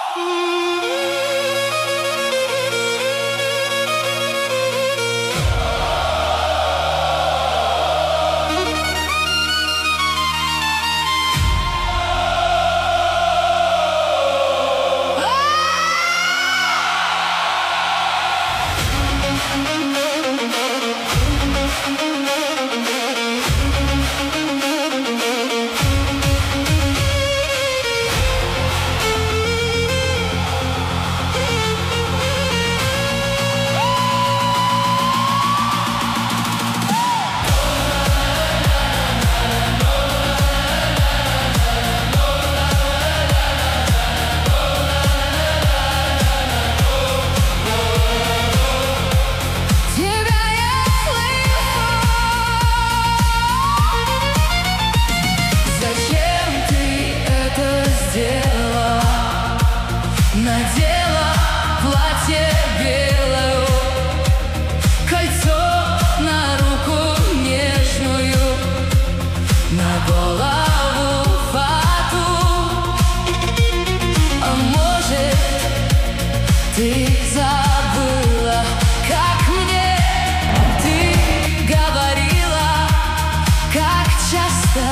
Надела платье белое, кольцо на руку нежную, на голову фату. А может, ты забыла, как мне ты говорила, как часто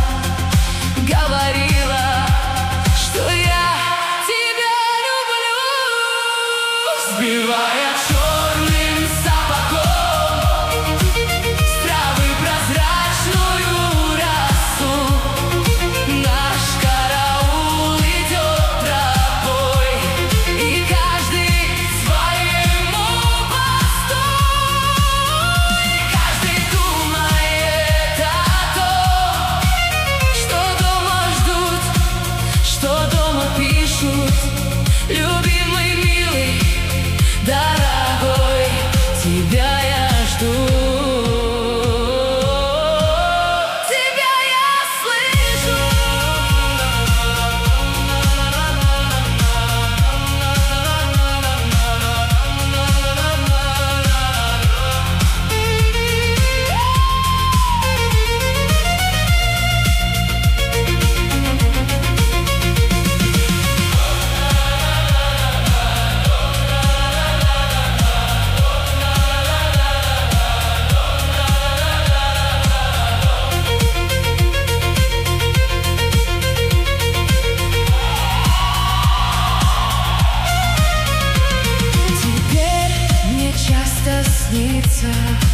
говорила, что я сбивая черным сапогом с травы прозрачную росу, наш караул идет тропой, и каждый своему посту, каждый думает о том, что дома ждут, что дома пишут. Любимый, милый, дорогой, тебя я жду. Тебя я слышу. Снится